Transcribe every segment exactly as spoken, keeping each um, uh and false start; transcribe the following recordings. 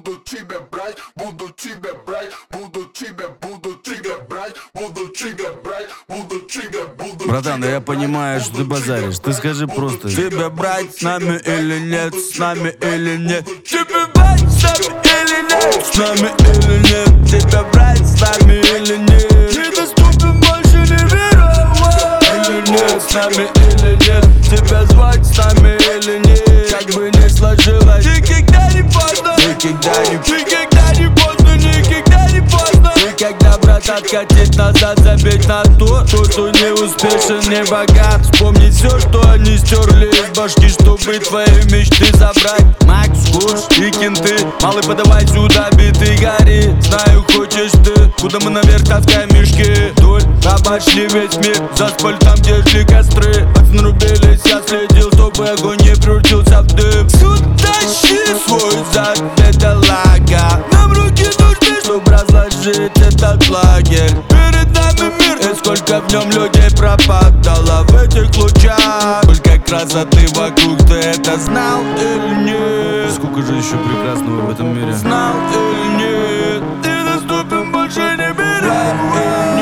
буду тебя брать, буду тебя брать, буду тебя, буду тебя брать, буду тебя брать, буду тебя, буду. Братан, да я понимаю, что ты базаришь. Ты скажи просто: тебя брать с нами или нет, с нами или нет? Тебя брать с нами или нет, с нами или нет? Тебя брать с нами или нет? Недоступен больше не мировой или нет, с нами или нет? Тебя звать с нами или нет? Как бы ни сложилось, никогда не поздно, никогда не, никогда не поздно, никогда не поздно. Никогда, брат, откатить назад, забить на то, то, что не успешен, не богат. Вспомнить все, что они стерли из башки, чтобы твои мечты забрать. Макс, Курс и кенты, малый, подавай сюда, биты гори. Знаю, хочешь ты, куда мы наверх таскаем мешки. Вдоль обошли весь мир, заспали там, где жгли костры. Пацаны рубились, я следил, чтобы огонь не превратился в дым. Суд, тащи свой зад, это лага. Нам руки нужны, чтобы разложить этот лагерь. Перед нами мир, и сколько в нем людей пропадало в этих лучах. Сколько красоты вокруг, ты это знал или нет? Сколько же еще прекрасного в этом мире? Знал или нет? Ты доступен больше не мира или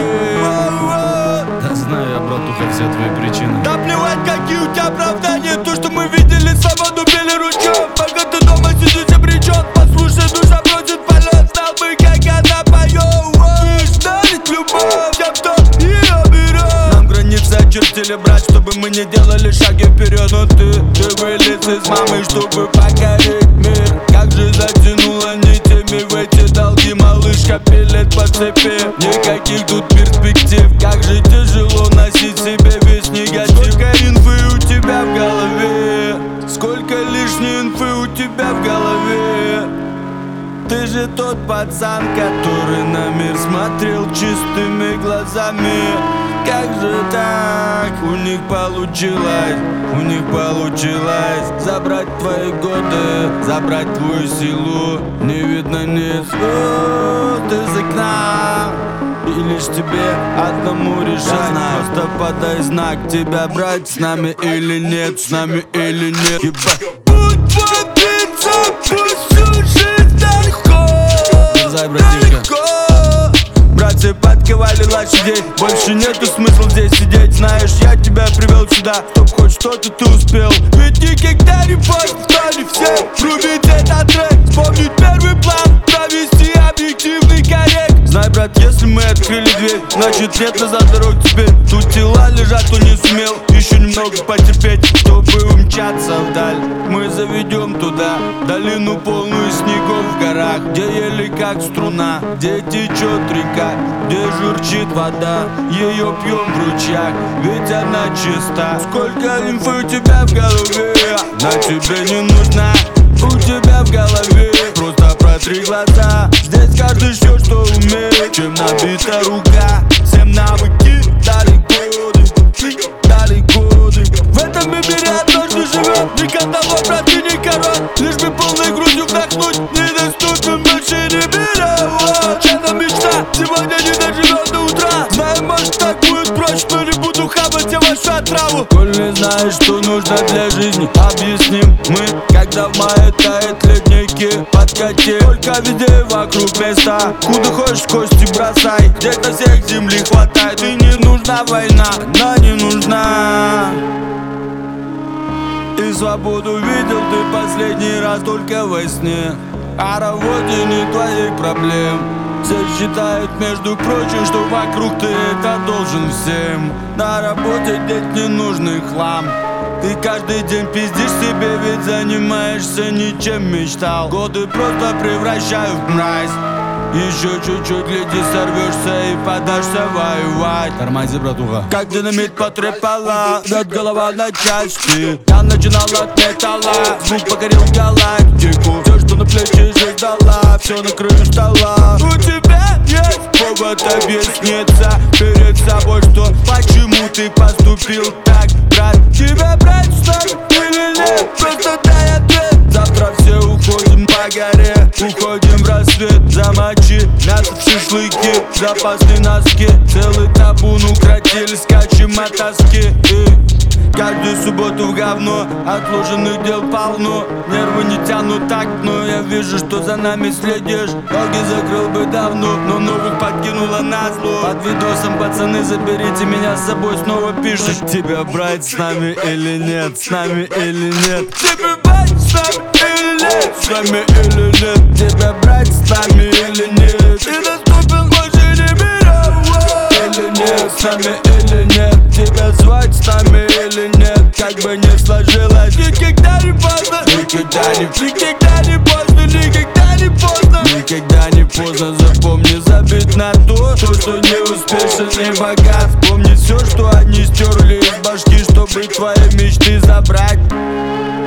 нет? Да знаю я, братуха, все твои причины. Да плевать, какие у тебя оправдания. То, что мы видели, свободу били ручьем. Пока ты дома сидишь обречен, послушай, душа просит полет. Знал бы, как она поет. Лишь дарит любовь тем, кто ее берет. Нам границы очертили, брат, чтобы мы не делали шаги вперед. Но ты, ты вылез из мамы, чтобы покорить мир. Как же затянуло нитями в эти долги, малышка пилит по цепи. Никаких тут перспектив, как же тяжело носить себе весь негатив. Сколько инфы у тебя в голове, сколько лишней инфы у тебя в голове. Ты же тот пацан, который на мир смотрел чистыми глазами. Как же так? У них получилось, у них получилось забрать твои годы, забрать твою силу. Не видно ни звезд из окна, и лишь тебе одному решать. Просто подай знак, тебя брать с нами или нет, с нами или нет. Будь твой пицца, пусть всю жизнь далеко, далеко. Братцы подковали лошадей, больше нету смысла здесь сидеть. Знаешь, я тебя привел сюда, чтоб хоть что-то ты успел. Ведь никогда не поздно, стали все рубить этот трек. Вспомнить первый план, провести объективный коррект. Знай, брат, если мы открыли дверь, значит нет назад дорог теперь. Тут тела лежат, кто не сумел еще немного потерпеть, чтобы умчаться вдаль. Мы заведем туда долину, полную снегов в горах, где ели как струна, где течет река, где журчит вода, ее пьем в ручьях, ведь она чиста. Сколько инфы у тебя в голове, на тебе не нужна, у тебя в голове. Просто протри глаза, здесь каждый все, что умеет, чем набита рука. Всем навыки дали годы, дали годы. В этом мире однажды живет, ни одного брата, ни король. Лишь бы полной грудью вдохнуть, недоступен больше не мировой. Это мечта, сегодня не доживет до утра. Знаю, может так будет проще, но не буду хавать я вашу отраву. Коль не знаешь, что нужно для жизни, объясним мы, когда в мае тает ледники. Подкати, только везде вокруг места, куда хочешь кости бросай. Здесь на всех земли хватает, и не нужна война, она не нужна. И свободу видел ты последний раз только во сне. А работе не твоих проблем. Все считают, между прочим, что вокруг ты это должен всем. На работе деть ненужный хлам. Ты каждый день пиздишь себе, ведь занимаешься ничем мечтал. Годы просто превращаю в мразь. Еще чуть-чуть, гляди, сорвешься и подашься воевать. Тормози, братуха. Как динамит потрепала, бьет голова на части. Я начинал от металла, звук покорил галактику. Все, что на плечи жизнь дала, все на краю стола. У тебя есть повод объясниться перед собой, что почему ты поступил так, брат. Тебя брать с нами или нет, просто дай ответ. Завтра все уходим по горе. уходим в рассвет. Замочи мясо в шашлыки, запасные носки. Целый табун укротили, скачем от тоски. И каждую субботу в говно, отложенных дел полно. Нервы не тянут так, но я вижу, что за нами следишь. Ноги закрыл бы давно, но новых подкинуло назло. Под видосом, пацаны, заберите меня с собой, снова пишет. Тебя брать с нами или нет, с нами или нет. Тебя брать с нами или нет, с нами или нет. Тебя брать с нами или нет. Ты доступен больше не мировой. Или нет, с нами или нет. Тебя звать с нами или нет. Как бы не сложилось, никогда не поздно. Никогда не, никогда не поздно, никогда не поздно. Никогда не поздно, запомни, забить на то, то, что не успешен, не богат. Помни все, что они стерли из башки, чтобы твои мечты забрать.